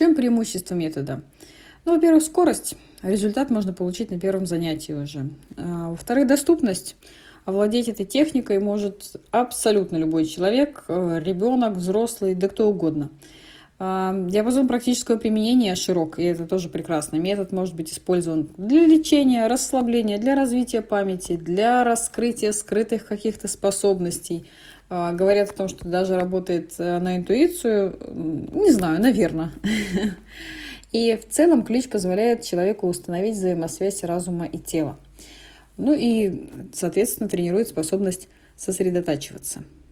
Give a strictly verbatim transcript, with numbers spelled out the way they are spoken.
чем преимущество метода? Ну, во-первых, скорость. Результат можно получить на первом занятии уже. А, во-вторых, доступность. Овладеть этой техникой может абсолютно любой человек, ребенок, взрослый, да кто угодно. А, диапазон практического применения широк, и это тоже прекрасно. Метод может быть использован для лечения, расслабления, для развития памяти, для раскрытия скрытых каких-то способностей. А, говорят о том, что даже работает на интуицию. Не знаю, наверное. И в целом ключ позволяет человеку установить взаимосвязь разума и тела. Ну и, соответственно, тренирует способность сосредотачиваться.